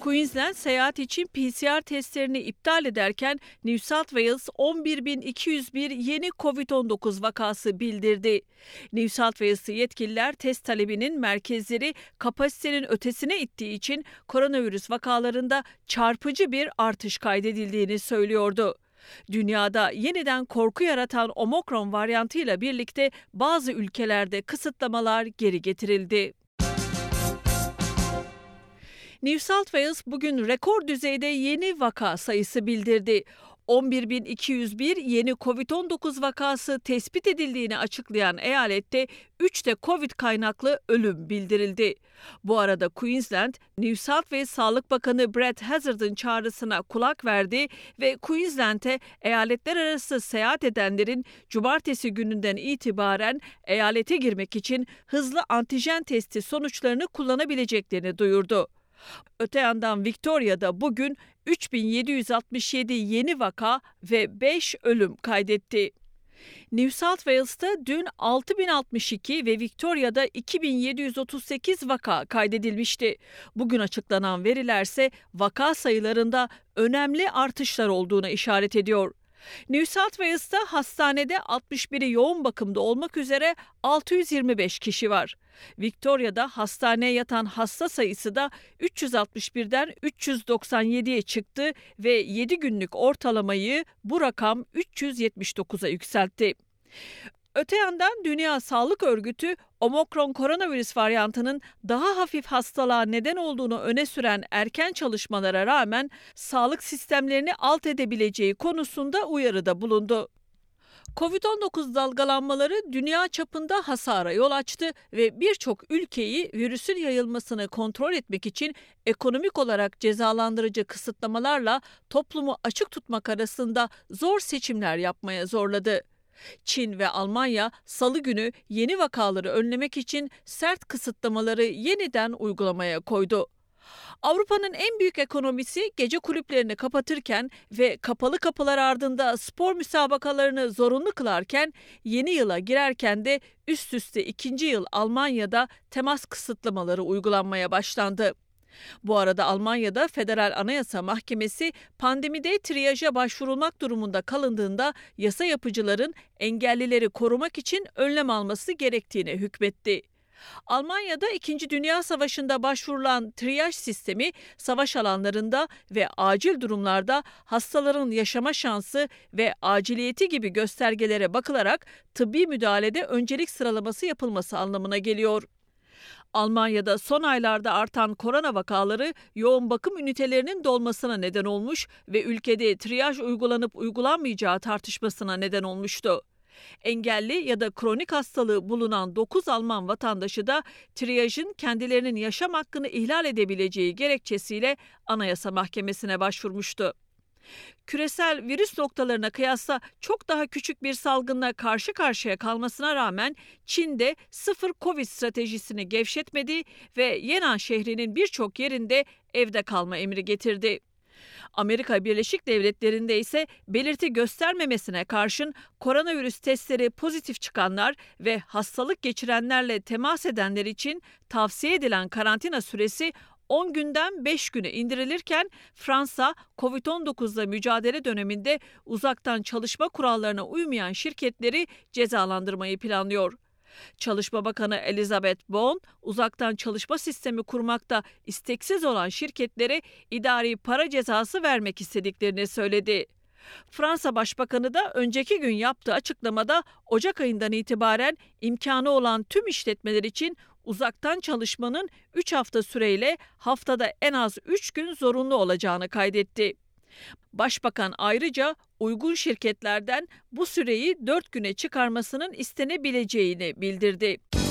Queensland seyahat için PCR testlerini iptal ederken New South Wales 11.201 yeni COVID-19 vakası bildirdi. New South Wales'lı yetkililer test talebinin merkezleri kapasitenin ötesine ittiği için koronavirüs vakalarında çarpıcı bir artış kaydedildiğini söylüyordu. Dünyada yeniden korku yaratan Omikron varyantıyla birlikte bazı ülkelerde kısıtlamalar geri getirildi. New South Wales bugün rekor düzeyde yeni vaka sayısı bildirdi. 11.201 yeni COVID-19 vakası tespit edildiğini açıklayan eyalette 3 de COVID kaynaklı ölüm bildirildi. Bu arada Queensland, New South Wales Sağlık Bakanı Brett Hazzard'ın çağrısına kulak verdi ve Queensland'e eyaletler arası seyahat edenlerin cumartesi gününden itibaren eyalete girmek için hızlı antijen testi sonuçlarını kullanabileceklerini duyurdu. Öte yandan Victoria'da bugün 3.767 yeni vaka ve 5 ölüm kaydetti. New South Wales'ta dün 6.062 ve Victoria'da 2.738 vaka kaydedilmişti. Bugün açıklanan verilerse vaka sayılarında önemli artışlar olduğuna işaret ediyor. New South Wales'ta hastanede 61'i yoğun bakımda olmak üzere 625 kişi var. Victoria'da hastaneye yatan hasta sayısı da 361'den 397'ye çıktı ve 7 günlük ortalamayı bu rakam 379'a yükseltti. Öte yandan Dünya Sağlık Örgütü, Omikron koronavirüs varyantının daha hafif hastalığa neden olduğunu öne süren erken çalışmalara rağmen sağlık sistemlerini alt edebileceği konusunda uyarıda bulundu. Covid-19 dalgalanmaları dünya çapında hasara yol açtı ve birçok ülkeyi virüsün yayılmasını kontrol etmek için ekonomik olarak cezalandırıcı kısıtlamalarla toplumu açık tutmak arasında zor seçimler yapmaya zorladı. Çin ve Almanya Salı günü yeni vakaları önlemek için sert kısıtlamaları yeniden uygulamaya koydu. Avrupa'nın en büyük ekonomisi gece kulüplerini kapatırken ve kapalı kapılar ardında spor müsabakalarını zorunlu kılarken yeni yıla girerken de üst üste ikinci yıl Almanya'da temas kısıtlamaları uygulanmaya başlandı. Bu arada Almanya'da Federal Anayasa Mahkemesi pandemide triyaja başvurulmak durumunda kalındığında yasa yapıcıların engellileri korumak için önlem alması gerektiğine hükmetti. Almanya'da 2. Dünya Savaşı'nda başvurulan triyaj sistemi savaş alanlarında ve acil durumlarda hastaların yaşama şansı ve aciliyeti gibi göstergelere bakılarak tıbbi müdahalede öncelik sıralaması yapılması anlamına geliyor. Almanya'da son aylarda artan korona vakaları yoğun bakım ünitelerinin dolmasına neden olmuş ve ülkede triyaj uygulanıp uygulanmayacağı tartışmasına neden olmuştu. Engelli ya da kronik hastalığı bulunan 9 Alman vatandaşı da triyajın kendilerinin yaşam hakkını ihlal edebileceği gerekçesiyle Anayasa Mahkemesi'ne başvurmuştu. Küresel virüs noktalarına kıyasla çok daha küçük bir salgınla karşı karşıya kalmasına rağmen Çin'de sıfır Covid stratejisini gevşetmedi ve Yenan şehrinin birçok yerinde evde kalma emri getirdi. Amerika Birleşik Devletleri'nde ise belirti göstermemesine karşın koronavirüs testleri pozitif çıkanlar ve hastalık geçirenlerle temas edenler için tavsiye edilen karantina süresi 10 günden 5 güne indirilirken Fransa, Covid-19'la mücadele döneminde uzaktan çalışma kurallarına uymayan şirketleri cezalandırmayı planlıyor. Çalışma Bakanı Elizabeth Bourne, uzaktan çalışma sistemi kurmakta isteksiz olan şirketlere idari para cezası vermek istediklerini söyledi. Fransa Başbakanı da önceki gün yaptığı açıklamada Ocak ayından itibaren imkanı olan tüm işletmeler için uzaktan çalışmanın 3 hafta süreyle haftada en az 3 gün zorunlu olacağını kaydetti. Başbakan ayrıca uygun şirketlerden bu süreyi 4 güne çıkarmasının istenebileceğini bildirdi.